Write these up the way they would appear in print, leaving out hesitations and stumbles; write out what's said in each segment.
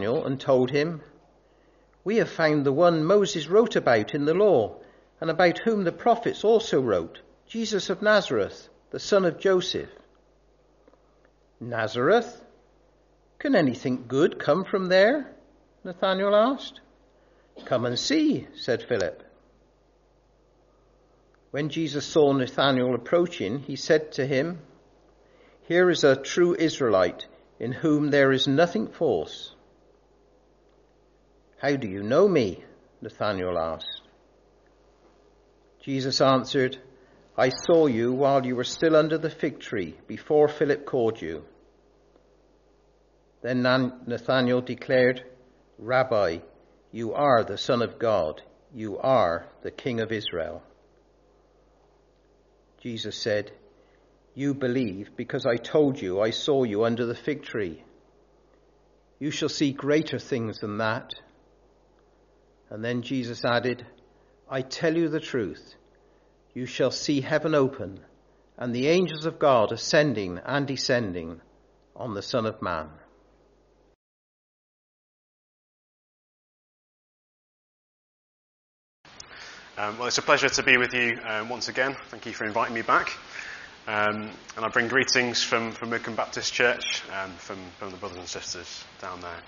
Nathanael and told him, "We have found the one Moses wrote about in the law, and about whom the prophets also wrote, Jesus of Nazareth, the son of Joseph." "Nazareth? Can anything good come from there?" Nathanael asked. "Come and see," said Philip. When Jesus saw Nathanael approaching, he said to him, "Here is a true Israelite, in whom there is nothing false." "How do you know me?" Nathanael asked. Jesus answered, "I saw you while you were still under the fig tree, before Philip called you." Then Nathanael declared, "Rabbi, you are the Son of God. You are the King of Israel." Jesus said, "You believe because I told you I saw you under the fig tree. You shall see greater things than that." And then Jesus added, "I tell you the truth. You shall see heaven open and the angels of God ascending and descending on the Son of Man." Well, it's a pleasure to be with you once again. Thank you for inviting me back. And I bring greetings from Wycombe Baptist Church and from the brothers and sisters down there.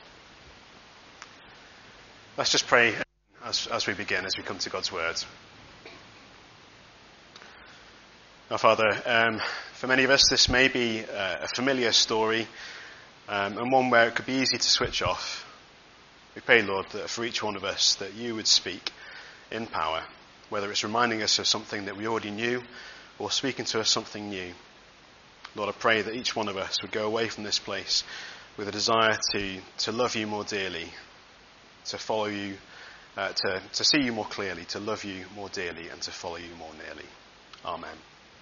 Let's just pray as we begin, as we come to God's Word. Our Father, for many of us this may be a familiar story and one where it could be easy to switch off. We pray, Lord, that for each one of us that you would speak in power, whether it's reminding us of something that we already knew or speaking to us something new. Lord, I pray that each one of us would go away from this place with a desire to love you more dearly, to follow you, to see you more clearly, to love you more dearly, and to follow you more nearly. Amen.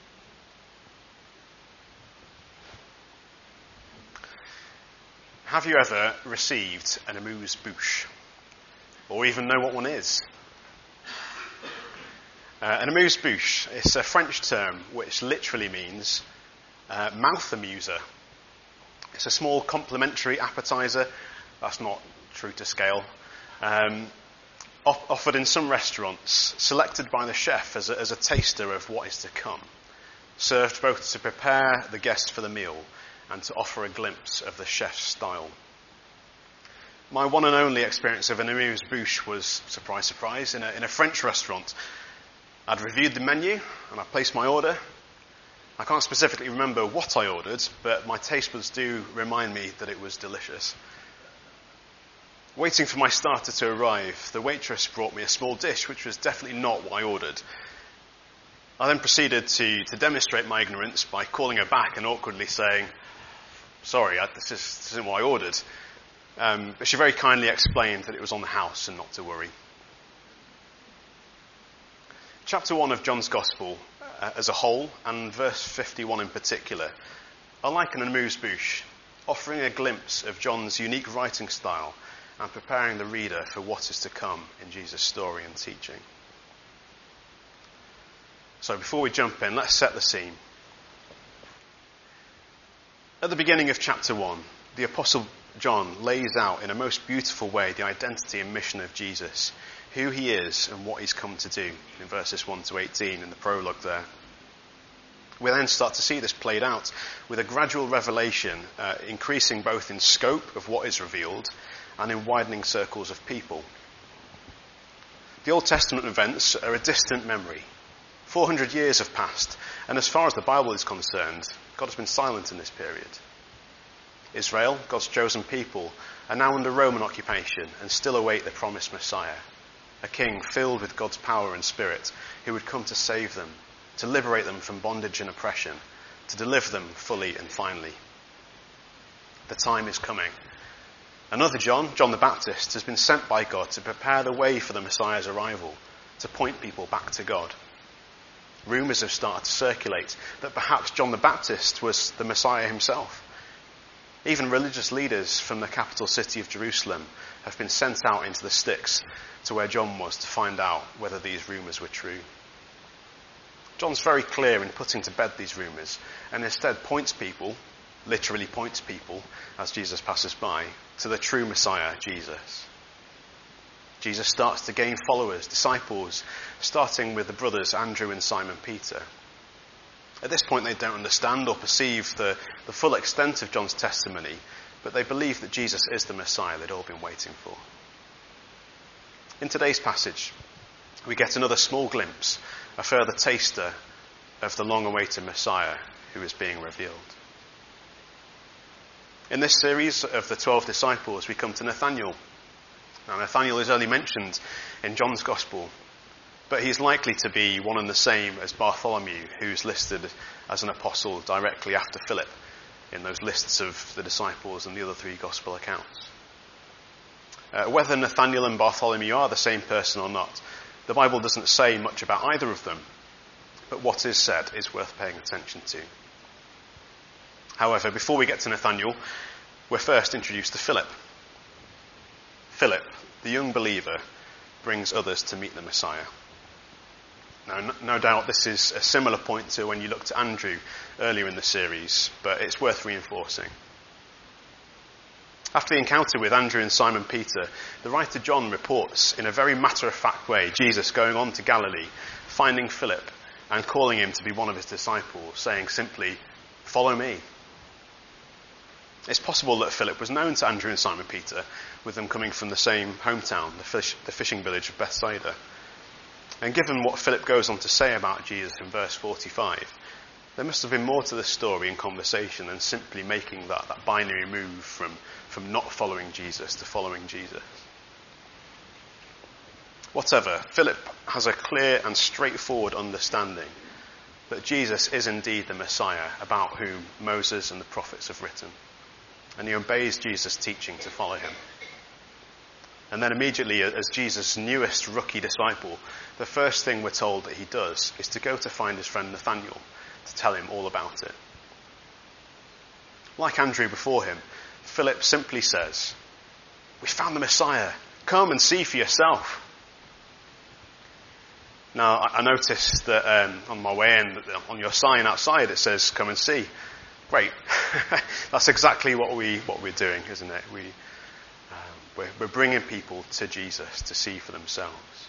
Have you ever received an amuse-bouche, or even know what one is? An amuse-bouche is a French term which literally means mouth amuser. It's a small complimentary appetizer. That's not true to scale. Offered in some restaurants, selected by the chef as a taster of what is to come. Served both to prepare the guest for the meal and to offer a glimpse of the chef's style. My one and only experience of an amuse-bouche was, surprise, surprise, in a French restaurant. I'd reviewed the menu and I placed my order. I can't specifically remember what I ordered, but my taste buds do remind me that it was delicious. Waiting for my starter to arrive, the waitress brought me a small dish which was definitely not what I ordered. I then proceeded to demonstrate my ignorance by calling her back and awkwardly saying, "Sorry, this isn't what I ordered." But she very kindly explained that it was on the house and not to worry. Chapter 1 of John's Gospel as a whole, and verse 51 in particular, are like an amuse-bouche, offering a glimpse of John's unique writing style and preparing the reader for what is to come in Jesus' story and teaching. So before we jump in, let's set the scene. At the beginning of chapter 1, the Apostle John lays out in a most beautiful way the identity and mission of Jesus, who he is and what he's come to do, in verses 1 to 18 in the prologue there. We then start to see this played out with a gradual revelation, increasing both in scope of what is revealed and in widening circles of people. The Old Testament events are a distant memory. 400 years have passed, and as far as the Bible is concerned, God has been silent in this period. Israel, God's chosen people, are now under Roman occupation and still await the promised Messiah, a king filled with God's power and spirit who would come to save them, to liberate them from bondage and oppression, to deliver them fully and finally. The time is coming. Another John, John the Baptist, has been sent by God to prepare the way for the Messiah's arrival, to point people back to God. Rumours have started to circulate that perhaps John the Baptist was the Messiah himself. Even religious leaders from the capital city of Jerusalem have been sent out into the sticks to where John was to find out whether these rumours were true. John's very clear in putting to bed these rumours and instead points people literally points people, as Jesus passes by, to the true Messiah, Jesus. Jesus starts to gain followers, disciples, starting with the brothers Andrew and Simon Peter. At this point, they don't understand or perceive the full extent of John's testimony, but they believe that Jesus is the Messiah they'd all been waiting for. In today's passage, we get another small glimpse, a further taster of the long-awaited Messiah who is being revealed. In this series of the 12 disciples, we come to Nathanael. Now, Nathanael is only mentioned in John's Gospel, but he's likely to be one and the same as Bartholomew, who's listed as an apostle directly after Philip in those lists of the disciples and the other 3 Gospel accounts. Whether Nathanael and Bartholomew are the same person or not, the Bible doesn't say much about either of them, but what is said is worth paying attention to. However, before we get to Nathanael, we're first introduced to Philip. Philip, the young believer, brings others to meet the Messiah. Now, no doubt this is a similar point to when you looked at Andrew earlier in the series, but it's worth reinforcing. After the encounter with Andrew and Simon Peter, the writer John reports in a very matter-of-fact way Jesus going on to Galilee, finding Philip and calling him to be one of his disciples, saying simply, "Follow me." It's possible that Philip was known to Andrew and Simon Peter, with them coming from the same hometown, the fishing village of Bethsaida. And given what Philip goes on to say about Jesus in verse 45, there must have been more to the story and conversation than simply making that binary move from not following Jesus to following Jesus. Whatever, Philip has a clear and straightforward understanding that Jesus is indeed the Messiah about whom Moses and the prophets have written. And he obeys Jesus' teaching to follow him. And then immediately, as Jesus' newest rookie disciple, the first thing we're told that he does is to go to find his friend Nathanael to tell him all about it. Like Andrew before him, Philip simply says, "We found the Messiah. Come and see for yourself." Now, I noticed that on my way in, on your sign outside, it says, "Come and see." Great. That's exactly what we're doing, isn't it? We're bringing people to Jesus to see for themselves.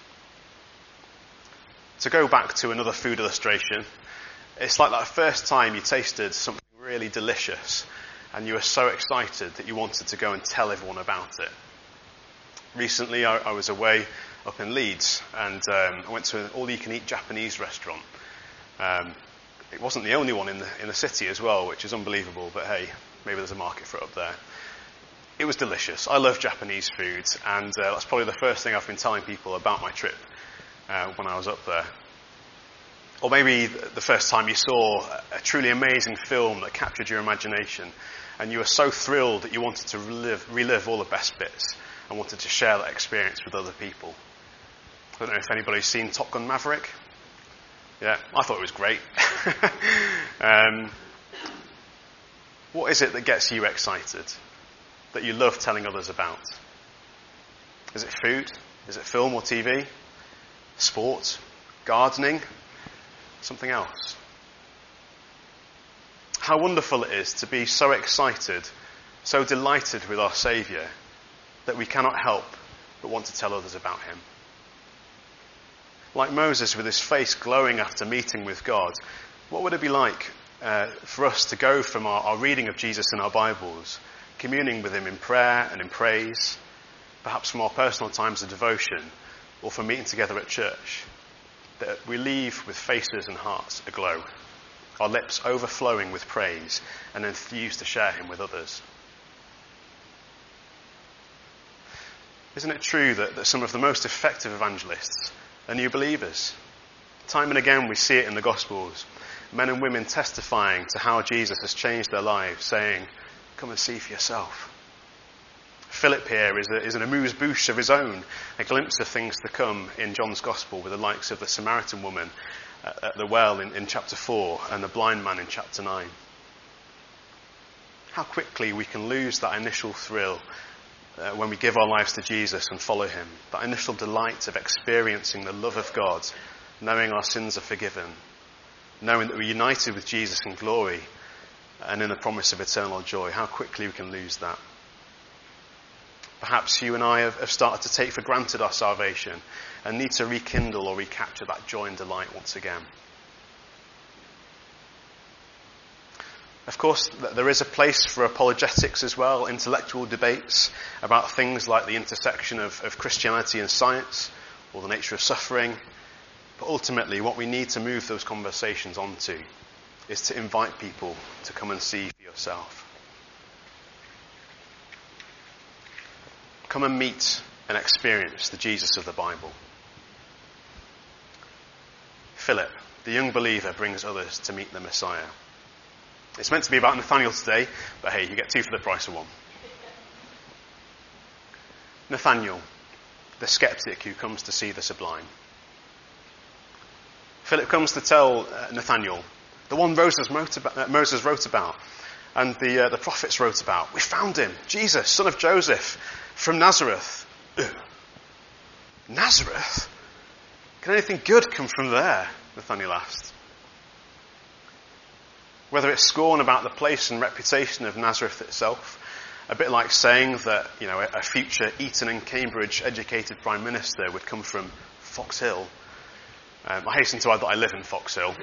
To go back to another food illustration, it's like that first time you tasted something really delicious and you were so excited that you wanted to go and tell everyone about it. Recently, I was away up in Leeds and I went to an all-you-can-eat Japanese restaurant. It wasn't the only one in the city as well, which is unbelievable, but hey, maybe there's a market for it up there. It was delicious. I love Japanese food, and that's probably the first thing I've been telling people about my trip when I was up there. Or maybe the first time you saw a truly amazing film that captured your imagination, and you were so thrilled that you wanted to relive all the best bits and wanted to share that experience with other people. I don't know if anybody's seen Top Gun Maverick. Yeah, I thought it was great. What is it that gets you excited, that you love telling others about? Is it food? Is it film or TV? Sport? Gardening? Something else? How wonderful it is to be so excited, so delighted with our Saviour, that we cannot help but want to tell others about him. Like Moses with his face glowing after meeting with God, what would it be like for us to go from our reading of Jesus in our Bibles, communing with him in prayer and in praise, perhaps from our personal times of devotion, or from meeting together at church, that we leave with faces and hearts aglow, our lips overflowing with praise and enthused to share him with others? Isn't it true that some of the most effective evangelists are new believers? Time and again we see it in the Gospels. Men and women testifying to how Jesus has changed their lives, saying, "Come and see for yourself." Philip here is an amuse-bouche of his own, a glimpse of things to come in John's Gospel with the likes of the Samaritan woman at the well in chapter 4 and the blind man in chapter 9. How quickly we can lose that initial thrill when we give our lives to Jesus and follow him, that initial delight of experiencing the love of God, knowing our sins are forgiven, knowing that we're united with Jesus in glory, and in the promise of eternal joy, how quickly we can lose that. Perhaps you and I have started to take for granted our salvation and need to rekindle or recapture that joy and delight once again. Of course, there is a place for apologetics as well, intellectual debates about things like the intersection of Christianity and science, or the nature of suffering. But ultimately, what we need to move those conversations onto is to invite people to come and see for yourself. Come and meet and experience the Jesus of the Bible. Philip, the young believer, brings others to meet the Messiah. It's meant to be about Nathanael today, but hey, you get two for the price of one. Nathanael, the skeptic who comes to see the sublime. Philip comes to tell Nathanael, the one Moses wrote about and the prophets wrote about. We found him, Jesus, son of Joseph, from Nazareth. Nazareth? Can anything good come from there? Nathanael asked. Whether it's scorn about the place and reputation of Nazareth itself, a bit like saying that, a future Eton and Cambridge educated Prime Minister would come from Fox Hill. I hasten to add that I live in Fox Hill.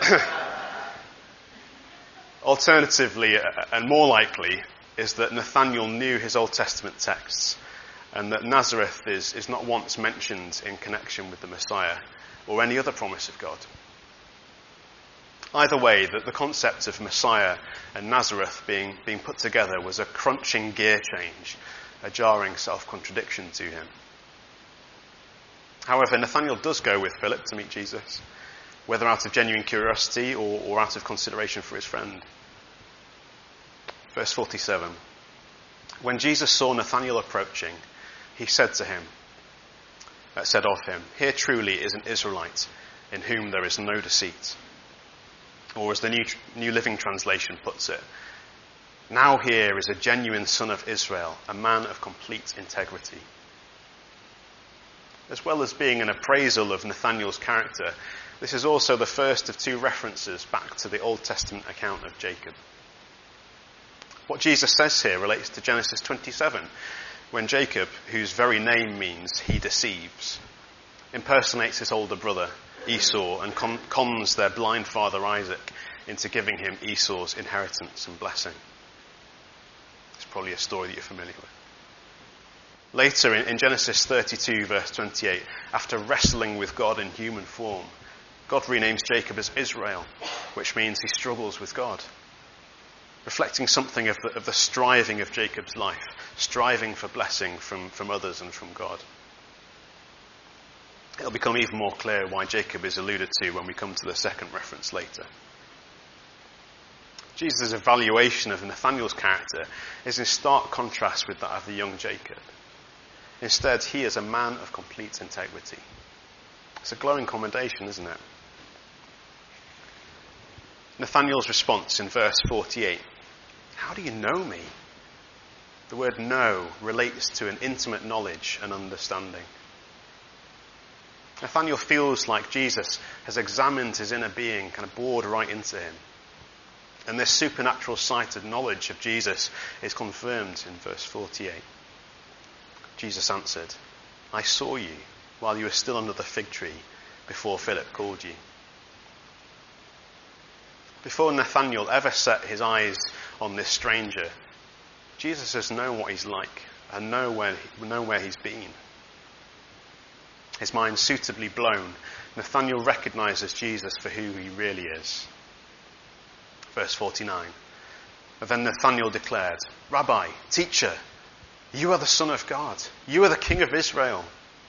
Alternatively, and more likely, is that Nathanael knew his Old Testament texts, and that Nazareth is not once mentioned in connection with the Messiah or any other promise of God. Either way, the concept of Messiah and Nazareth being put together was a crunching gear change, a jarring self-contradiction to him. However, Nathanael does go with Philip to meet Jesus, whether out of genuine curiosity or out of consideration for his friend. Verse 47. When Jesus saw Nathanael approaching, he said of him, "Here truly is an Israelite in whom there is no deceit." Or as the New Living Translation puts it, now here is a genuine son of Israel, a man of complete integrity. As well as being an appraisal of Nathanael's character, this is also the first of two references back to the Old Testament account of Jacob. What Jesus says here relates to Genesis 27, when Jacob, whose very name means he deceives, impersonates his older brother Esau and cons their blind father Isaac into giving him Esau's inheritance and blessing. It's probably a story that you're familiar with. Later in Genesis 32 verse 28, after wrestling with God in human form, God renames Jacob as Israel, which means he struggles with God, reflecting something of the striving of Jacob's life, striving for blessing from others and from God. It'll become even more clear why Jacob is alluded to when we come to the second reference later. Jesus' evaluation of Nathanael's character is in stark contrast with that of the young Jacob. Instead, he is a man of complete integrity. It's a glowing commendation, isn't it? Nathanael's response in verse 48, "How do you know me?" The word know relates to an intimate knowledge and understanding. Nathanael feels like Jesus has examined his inner being, kind of bored right into him. And this supernatural sight of knowledge of Jesus is confirmed in verse 48. Jesus answered, "I saw you while you were still under the fig tree before Philip called you." Before Nathanael ever set his eyes on this stranger, Jesus has known what he's like and known where he's been. His mind suitably blown, Nathanael recognizes Jesus for who he really is. Verse 49. But then Nathanael declared, "Rabbi, teacher, you are the Son of God. You are the King of Israel."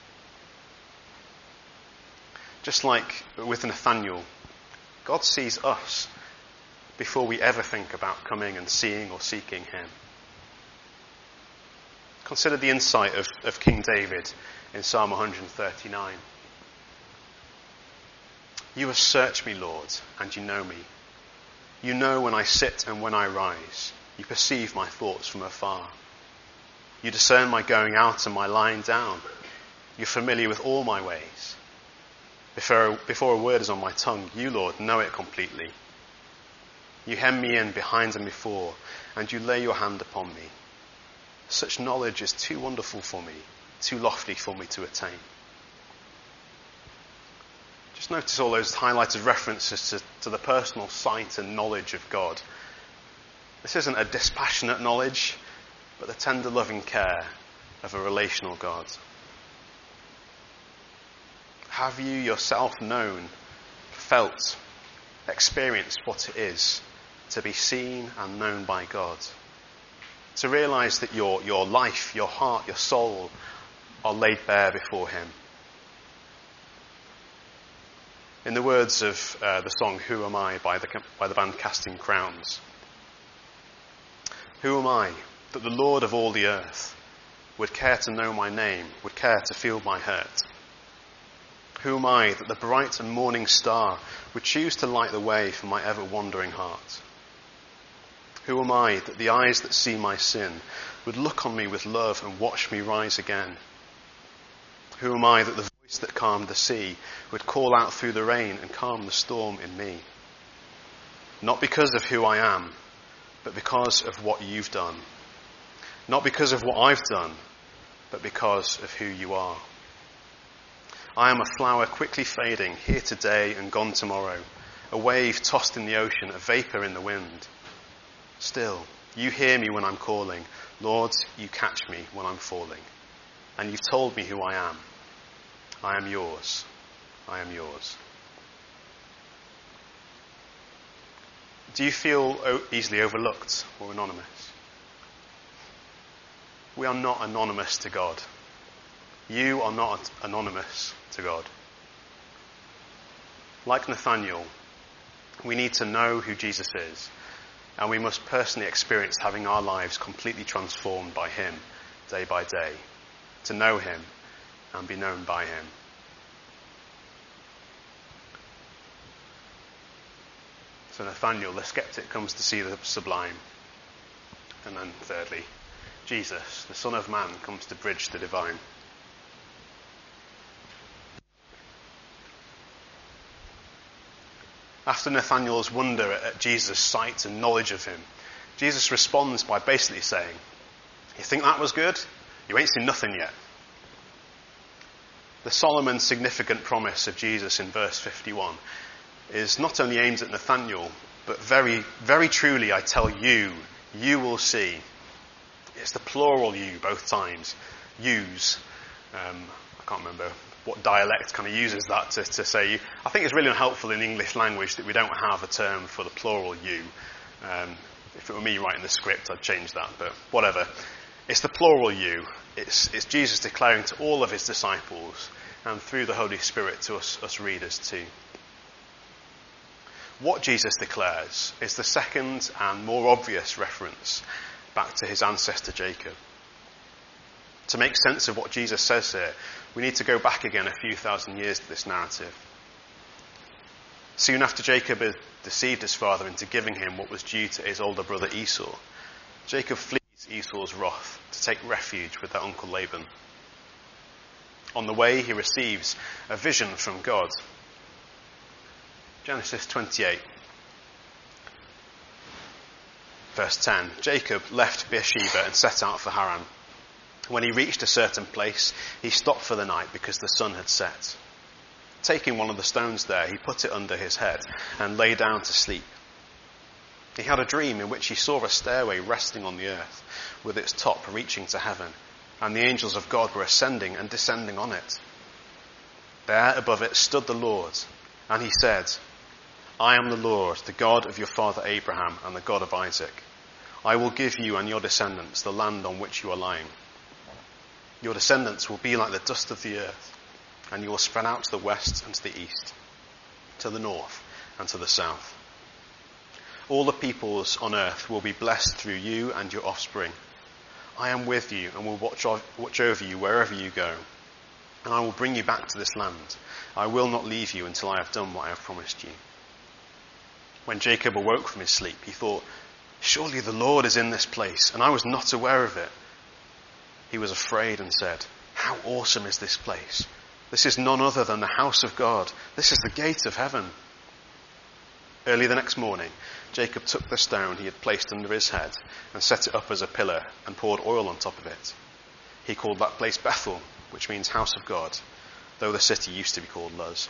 Just like with Nathanael, God sees us before we ever think about coming and seeing or seeking him. Consider the insight of King David in Psalm 139. "You have searched me, Lord, and you know me. You know when I sit and when I rise. You perceive my thoughts from afar. You discern my going out and my lying down. You're familiar with all my ways. Before a word is on my tongue, you, Lord, know it completely. You hem me in behind and before, and you lay your hand upon me. Such knowledge is too wonderful for me, too lofty for me to attain. Just notice all those highlighted references to the personal sight and knowledge of God. This isn't a dispassionate knowledge, but the tender loving care of a relational God. Have you yourself known, felt, experienced what it is to be seen and known by God? To realise that your life, your heart, your soul are laid bare before him. In the words of the song Who Am I by the band Casting Crowns. Who am I that the Lord of all the earth would care to know my name, would care to feel my hurt? Who am I that the bright and morning star would choose to light the way for my ever-wandering heart? Who am I that the eyes that see my sin would look on me with love and watch me rise again? Who am I that the voice that calmed the sea would call out through the rain and calm the storm in me? Not because of who I am, but because of what you've done. Not because of what I've done, but because of who you are. I am a flower quickly fading, here today and gone tomorrow, a wave tossed in the ocean, a vapour in the wind. Still, you hear me when I'm calling. Lord, you catch me when I'm falling. And you've told me who I am. I am yours. I am yours. Do you feel easily overlooked or anonymous? We are not anonymous to God. You are not anonymous to God. Like Nathanael, we need to know who Jesus is, and we must personally experience having our lives completely transformed by him day by day, to know him and be known by him. So Nathanael, the skeptic, comes to see the sublime. And then thirdly, Jesus, the Son of Man, comes to bridge the divine. After Nathanael's wonder at Jesus' sight and knowledge of him, Jesus responds by basically saying, you think that was good? You ain't seen nothing yet. The solemn and significant promise of Jesus in verse 51 is not only aimed at Nathanael, but very, very truly I tell you, you will see. It's the plural you both times. Use. I can't remember what dialect kind of uses that to say you. I think it's really unhelpful in English language that we don't have a term for the plural you. If it were me writing the script, I'd change that, but whatever. It's the plural you. It's Jesus declaring to all of his disciples and through the Holy Spirit to us readers too. What Jesus declares is the second and more obvious reference back to his ancestor Jacob. To make sense of what Jesus says here, we need to go back again a few thousand years to this narrative. Soon after Jacob had deceived his father into giving him what was due to his older brother Esau, Jacob flees Esau's wrath to take refuge with their uncle Laban. On the way, he receives a vision from God. Genesis 28, verse 10. Jacob left Beersheba and set out for Haran. When he reached a certain place, he stopped for the night because the sun had set. Taking one of the stones there, he put it under his head and lay down to sleep. He had a dream in which he saw a stairway resting on the earth, with its top reaching to heaven, and the angels of God were ascending and descending on it. There above it stood the Lord, and he said, I am the Lord, the God of your father Abraham and the God of Isaac. I will give you and your descendants the land on which you are lying. Your descendants will be like the dust of the earth, and you will spread out to the west and to the east, to the north and to the south. All the peoples on earth will be blessed through you and your offspring. I am with you and will watch over you wherever you go, and I will bring you back to this land. I will not leave you until I have done what I have promised you. When Jacob awoke from his sleep, he thought, surely the Lord is in this place, and I was not aware of it. He was afraid and said, how awesome is this place? This is none other than the house of God. This is the gate of heaven. Early the next morning, Jacob took the stone he had placed under his head and set it up as a pillar and poured oil on top of it. He called that place Bethel, which means house of God, though the city used to be called Luz.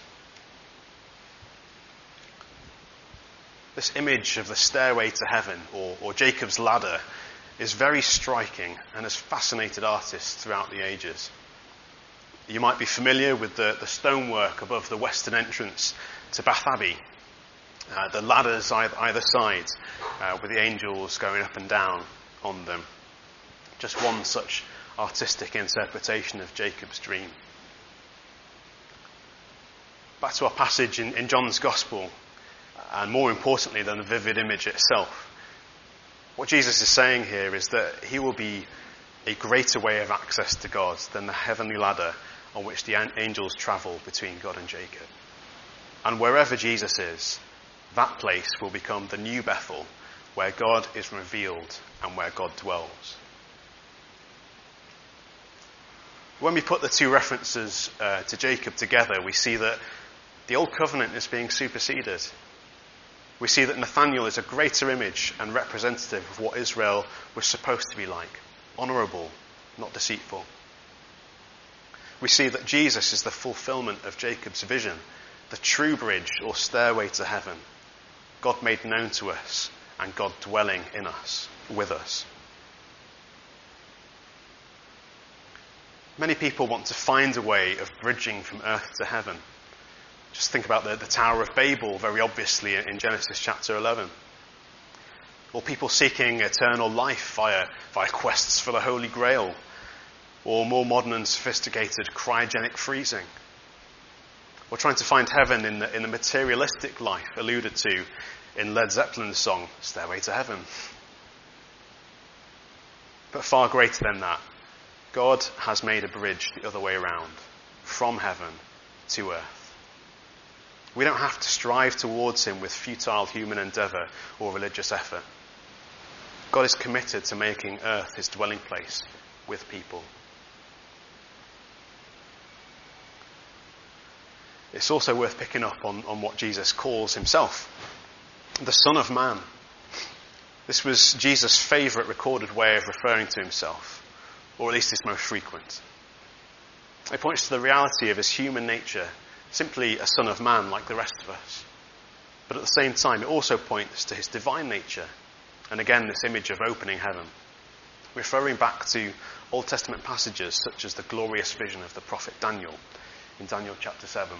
This image of the stairway to heaven, or Jacob's ladder, is very striking and has fascinated artists throughout the ages. You might be familiar with the stonework above the western entrance to Bath Abbey. The ladders either side, with the angels going up and down on them. Just one such artistic interpretation of Jacob's dream. Back to our passage in John's Gospel, and more importantly than the vivid image itself. What Jesus is saying here is that he will be a greater way of access to God than the heavenly ladder on which the angels travel between God and Jacob. And wherever Jesus is, that place will become the new Bethel, where God is revealed and where God dwells. When we put the two references to Jacob together, we see that the old covenant is being superseded. We see that Nathanael is a greater image and representative of what Israel was supposed to be like. Honourable, not deceitful. We see that Jesus is the fulfilment of Jacob's vision, the true bridge or stairway to heaven. God made known to us and God dwelling in us, with us. Many people want to find a way of bridging from earth to heaven. Just think about the Tower of Babel, very obviously, in Genesis chapter 11. Or people seeking eternal life via quests for the Holy Grail. Or more modern and sophisticated cryogenic freezing. Or trying to find heaven in the materialistic life alluded to in Led Zeppelin's song, Stairway to Heaven. But far greater than that, God has made a bridge the other way around, from heaven to earth. We don't have to strive towards him with futile human endeavour or religious effort. God is committed to making earth his dwelling place with people. It's also worth picking up on what Jesus calls himself, the Son of Man. This was Jesus' favourite recorded way of referring to himself, or at least his most frequent. It points to the reality of his human nature, simply a son of man like the rest of us. But at the same time, it also points to his divine nature, and again this image of opening heaven, referring back to Old Testament passages such as the glorious vision of the prophet Daniel in Daniel chapter 7.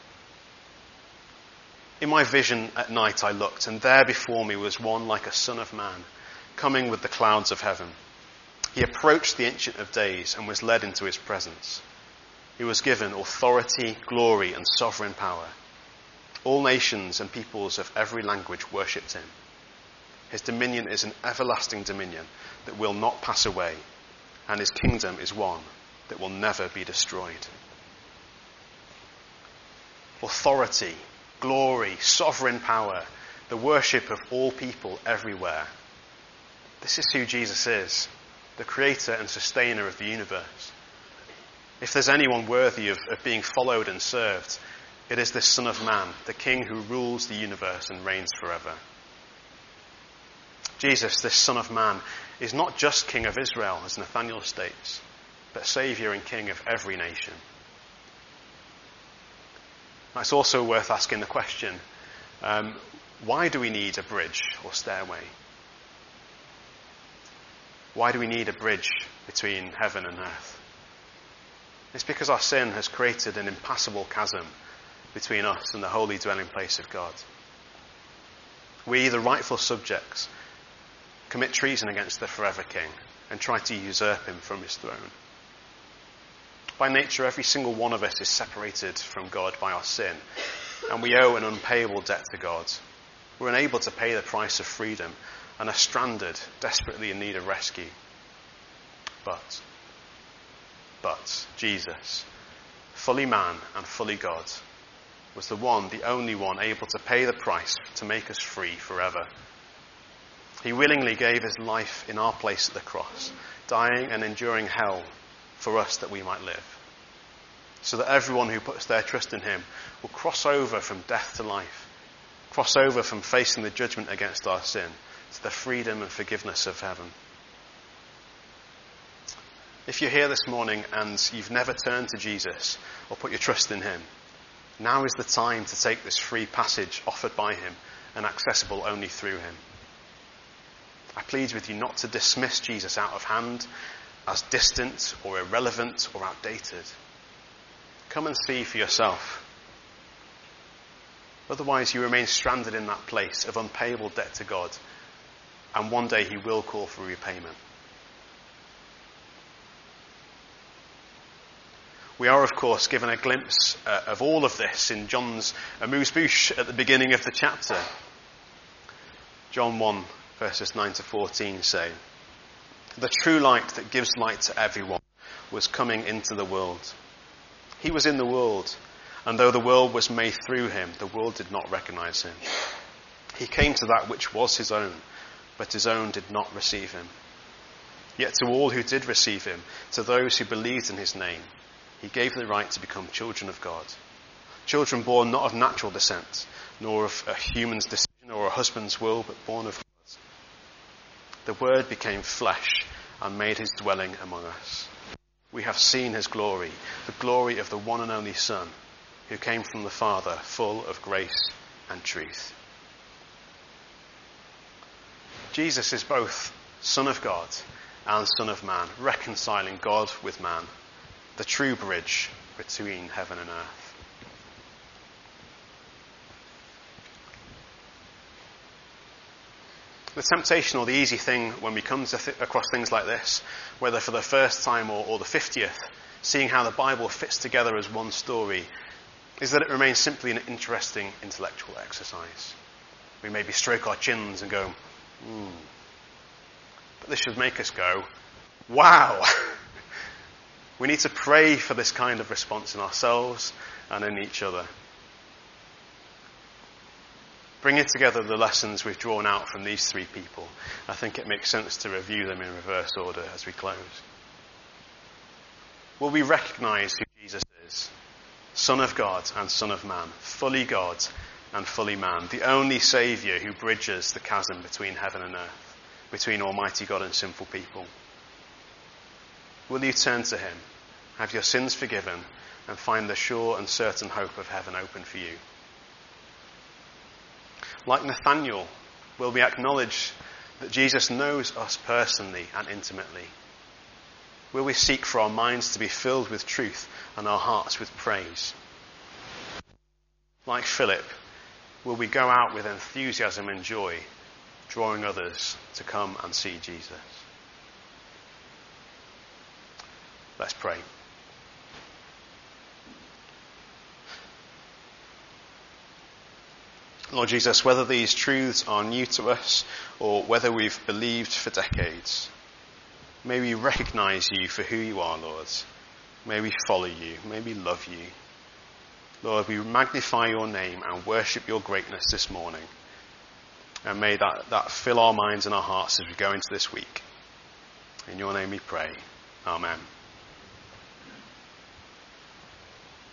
In my vision at night I looked, and there before me was one like a son of man, coming with the clouds of heaven. He approached the Ancient of Days and was led into his presence. He was given authority, glory, and sovereign power. All nations and peoples of every language worshipped him. His dominion is an everlasting dominion that will not pass away, and his kingdom is one that will never be destroyed. Authority, glory, sovereign power, the worship of all people everywhere. This is who Jesus is, the creator and sustainer of the universe. If there's anyone worthy of being followed and served, it is this Son of Man, the King who rules the universe and reigns forever. Jesus, this Son of Man, is not just King of Israel, as Nathanael states, but Saviour and King of every nation. It's also worth asking the question, why do we need a bridge or stairway? Why do we need a bridge between heaven and earth? It's because our sin has created an impassable chasm between us and the holy dwelling place of God. We, the rightful subjects, commit treason against the forever King and try to usurp him from his throne. By nature, every single one of us is separated from God by our sin, and we owe an unpayable debt to God. We're unable to pay the price of freedom and are stranded, desperately in need of rescue. But Jesus, fully man and fully God, was the only one able to pay the price to make us free forever. He willingly gave his life in our place at the cross, dying and enduring hell for us that we might live, so that everyone who puts their trust in him will cross over from death to life, cross over from facing the judgment against our sin to the freedom and forgiveness of heaven. If you're here this morning and you've never turned to Jesus or put your trust in him, now is the time to take this free passage offered by him and accessible only through him. I plead with you not to dismiss Jesus out of hand as distant or irrelevant or outdated. Come and see for yourself. Otherwise you remain stranded in that place of unpayable debt to God, and one day he will call for repayment. We are, of course, given a glimpse of all of this in John's amuse-bouche at the beginning of the chapter. John 1, verses 9 to 14 say, "The true light that gives light to everyone was coming into the world. He was in the world, and though the world was made through him, the world did not recognize him. He came to that which was his own, but his own did not receive him. Yet to all who did receive him, to those who believed in his name, he gave the right to become children of God. Children born not of natural descent, nor of a human's decision or a husband's will, but born of God. The Word became flesh and made his dwelling among us. We have seen his glory, the glory of the one and only Son, who came from the Father, full of grace and truth." Jesus is both Son of God and Son of Man, reconciling God with man, the true bridge between heaven and earth. The temptation, or the easy thing when we come across things like this, whether for the first time or the 50th, seeing how the Bible fits together as one story, is that it remains simply an interesting intellectual exercise. We maybe stroke our chins and go, But this should make us go, wow! We need to pray for this kind of response in ourselves and in each other. Bringing together the lessons we've drawn out from these three people, I think it makes sense to review them in reverse order as we close. Will we recognize who Jesus is? Son of God and Son of Man, fully God and fully man, the only Saviour who bridges the chasm between heaven and earth, between Almighty God and sinful people. Will you turn to him, have your sins forgiven, and find the sure and certain hope of heaven open for you? Like Nathanael, will we acknowledge that Jesus knows us personally and intimately? Will we seek for our minds to be filled with truth and our hearts with praise? Like Philip, will we go out with enthusiasm and joy, drawing others to come and see Jesus? Let's pray. Lord Jesus, whether these truths are new to us or whether we've believed for decades, may we recognize you for who you are, Lord. May we follow you. May we love you. Lord, we magnify your name and worship your greatness this morning. And may that fill our minds and our hearts as we go into this week. In your name we pray. Amen.